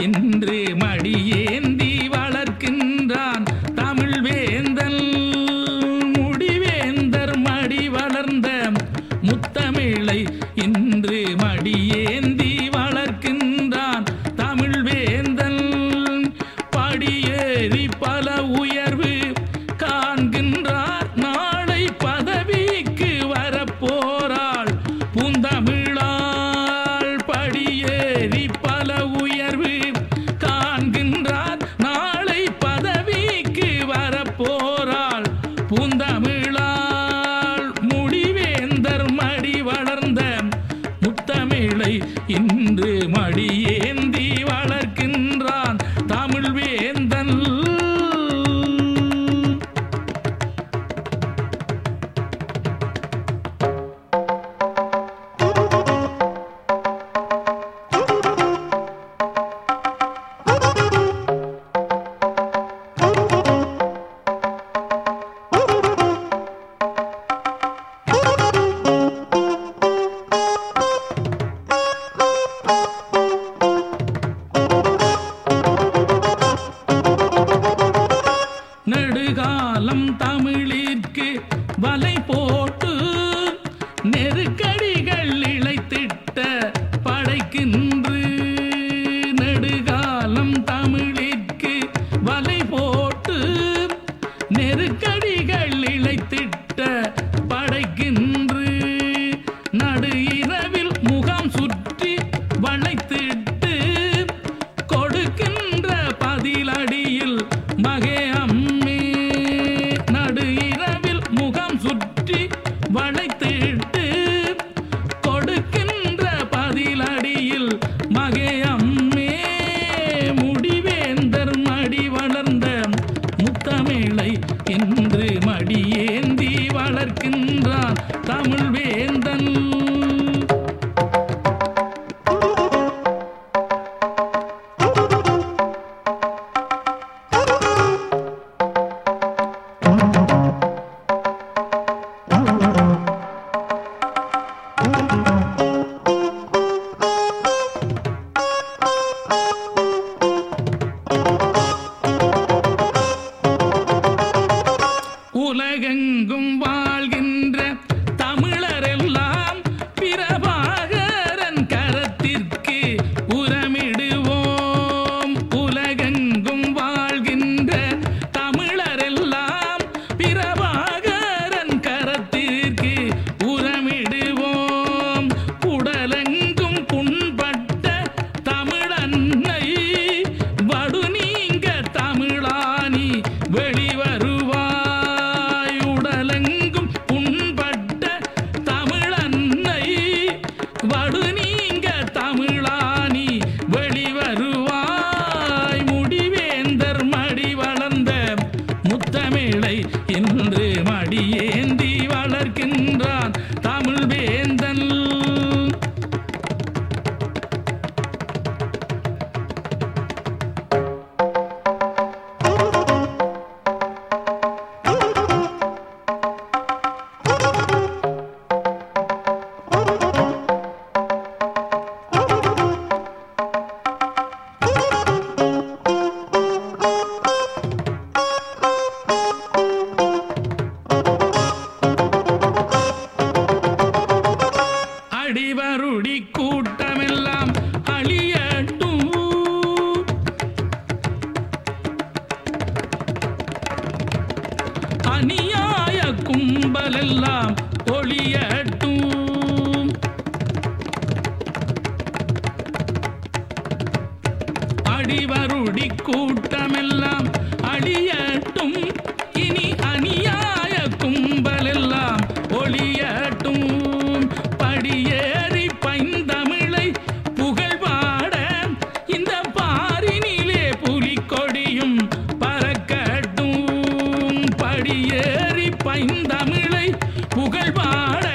இன்று மடியேந்தி வளர்க்கின்றான் தமிழ் வேந்தன். முடிவேந்தர் மடி வளர்ந்த முத்தமிழை இன்று மடியேந்தி வளர்க்கின்றான் தமிழ் வேந்தன். படியேறி பல உயர்வு காண்கின்றார் நாளை பதவிக்கு வரப்போராள் பூந்தமிழாள். படியேறி பல உயர்வு காண்கின்றார் நாளை பதவிக்கு வரப்போராள் பூந்தமிழாள். முடிவேந்தர் மடி வளர்ந்த முத்தமிழை இன்று மடியேந்தி வளர்க்கின்றான் தமிழ் வேந்தன். நெடுகாலம் தமிழிற்கு வலை போட்டு நெருக்கடிகள் இழைத்திட்ட படைக்கின்று. நெடுகாலம் தமிழிற்கு வலை போட்டு நெருக்கடிகள் இழைத்திட்ட படைக்கின்று. நடு இரவில் முகாம் சுற்றி வளைத்திட்டு கொடுக்கின்ற பதிலடியில் மகே அம்மே. நடு இரவில் முகம் சுற்றி வளைத்திட்டு கொடுக்கின்ற பதிலடியில் மகே அம்மே. முடிவேந்தர் மடி வளர்ந்த முத்தமிழை இன்று மடியேந்தி வளர்க்கின்றான் தமிழ் வேந்தன். உலகெங்கும் வாழ்கின்ற தமிழரெல்லாம் பிரபாகரன் கரத்திற்கு உரமிடுவோம். உலகெங்கும் வாழ்கின்ற தமிழரெல்லாம் பிரபாகரன் கரத்திற்கு உரமிடுவோம். உடலெங்கும் புண்பட்ட தமிழன்னை வடு நீங்க தமிழானி வெளிவருவாய். உடலெங்கும் புண்பட்ட தமிழன்னை வடு நீங்க தமிழானி வெளிவருவாய். முடிவேந்தர் மடி வளர்ந்த முத்தமிழை இன்று மடியேந்தி வளர்க்கின்றான் தமிழ் வேந்தன். அடிவருடி கூட்டமெல்லாம் அழியட்டும். அநியாய கும்பலெல்லாம் ஒளியட்டும். அடிவருடி கூட்டமெல்லாம் அழியட்டும். இனி அநியாய கும்பலெல்லாம் ஒளியட்டும். படியேறி பைந்தமிழை புகழ்பாட இந்த பாரினிலே புலிக்கொடியும் பறக்கட்டும். படியேறி பைந்தமிழை புகழ்பாட